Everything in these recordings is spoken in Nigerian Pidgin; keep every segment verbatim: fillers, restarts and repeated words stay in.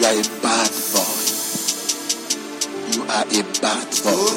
are a bad boy. You are a bad boy.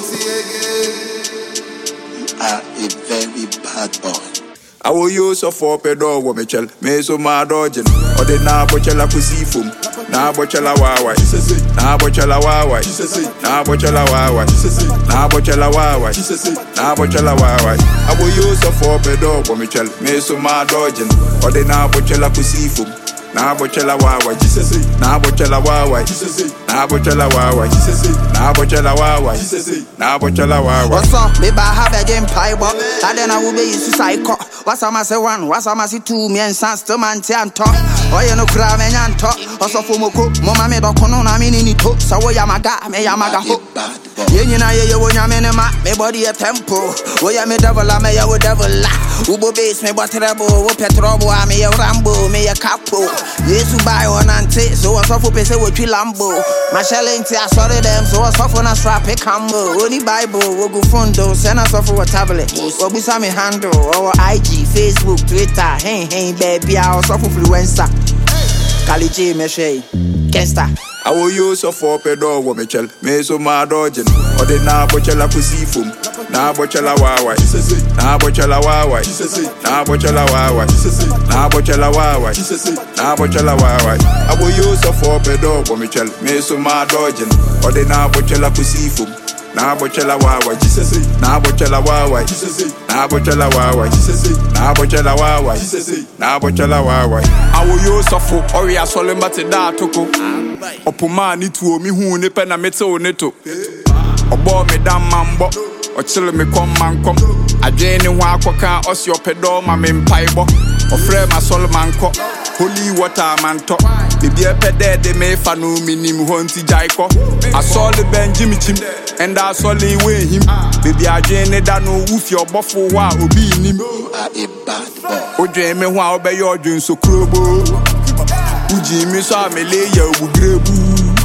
You are a very bad boy. I will use a four pedo womichel, me so my dodging, or the nabochella pusifum, nabochella wawa, nabochella wawa, nabochella wawa, nabochella wawa, nabochella wawa. I will use a four pedo womichel, me so my dodging, or the nabochella pusifum. Nabochella wawa, nabochella wawa, nabochella wawa, nabochella wawa, nabochella wawa. What's up? Maybe I have a game pie, but I then I will be used to psycho. What's up, I say one, what's up, I say two, me and Sans to man, and talk. Oh, you know, crab and talk. Also, for Moko, Mama made a conon, I mean, in it, so I am a guy, me yamaga hook. You know, you want your man, my body a tempo. Oh, you me devil, I may a devil. Ubo base, me what trouble, what petrobo, I may a rambo, me a capo. Yes, you buy one and take, so I suffer pay with you lambo. My shellings, I saw them, so I suffer on a strap a combo. Only Bible, we go fundo, send us off for a tablet. Or we saw me handle, or I G, Facebook, Twitter, hey, hey, baby, I was off influencer. Kaliji, Meshe, Kesta. I will use a four pedo womichel, me so my dodging, or the nabochella pusifum, nabochella wawa, nabochella wawa, nabochella wawa, nabochella wawa, nabochella wawa. I will use a four pedo womichel, me so my dodging, or the nabochella pusifum. Nabochella wawa, nabochella wawa, nabochella wawa, nabochella wawa, nabochella wawa. I will use a four or ya solemnity that toko. Opuma ni tu mi hu ni pe na mete o neto. Obo me dam mambo, o chile me kom man kom. Adwene ho akoka osi opedo ma me mpaibo. Ofre ma solman ko, holy water man to. Bibi epede de me fa no minim ho nti jaiko. I saw the Benjamin chim and I saw the way him. Bibi adwene da no wufi obofo wa obi nim. You are a bad boy. Odwe me ho a obeye odwen so krobo. Uji mi so amele ya ubugrebu.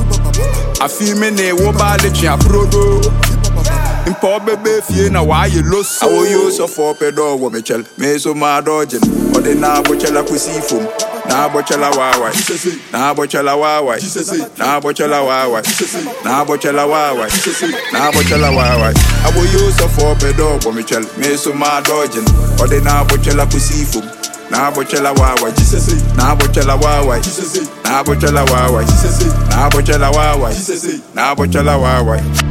Afi me ne wo ba le twa prodo. Impo bebe fie na wa ye loso. I will use a four pedo womichel, me so my dodging, or the nabochella pusifum, nabochella wawa, nabochella wawa, nabochella wawa, nabochella wawa, nabochella wawa. I will use a four pedo womichel, me so my dodging, or the nabochella pusifum. Nabochella wawa, nabochella wawa, nabochella wawa, nabochella wawa, nabochella wawa.